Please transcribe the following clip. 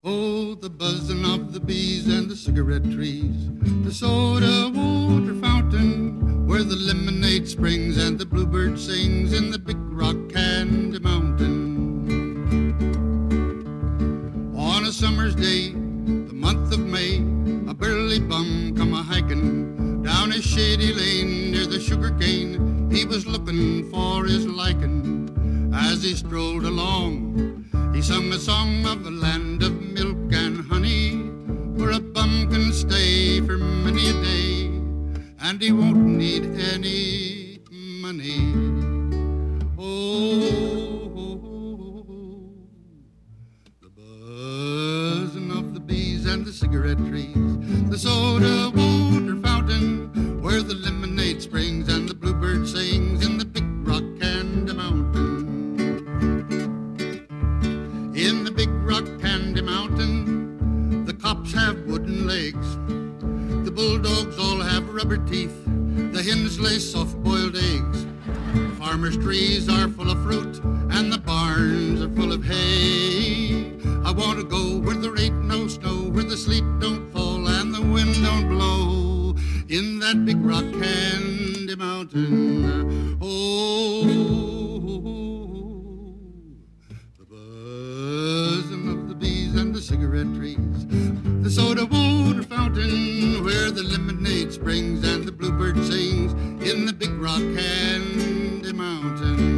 Oh, the buzzing of the bees and the cigarette trees, the soda water fountain, where the lemonade springs and the bluebird sings in the big rock candy mountain. On a summer's day, the month of May, a burly bum come a-hiking down a shady lane near the sugar cane. He was looking for his liking. As he strolled along, he sung a song of the land of milk and honey, where a bum can stay for many a day, and he won't need any money. Oh, the buzzing of the bees and the cigarette trees, the soda water fountain, where the lemonade springs and the bluebird sings in the big rock candy mountain. In the big rock candy mountain, the cops have wooden legs, the bulldogs all have rubber teeth, the hens lay soft-boiled eggs, the farmers' trees are full of fruit, and the barns are full of hay. I want to go where there ain't no snow, where the sleet don't fall and the wind don't blow, in that big rock candy mountain. Oh, the buzzing of the bees and the cigarette trees, the soda water fountain, where the lemonade springs and the bluebird sings in the big rock candy mountain.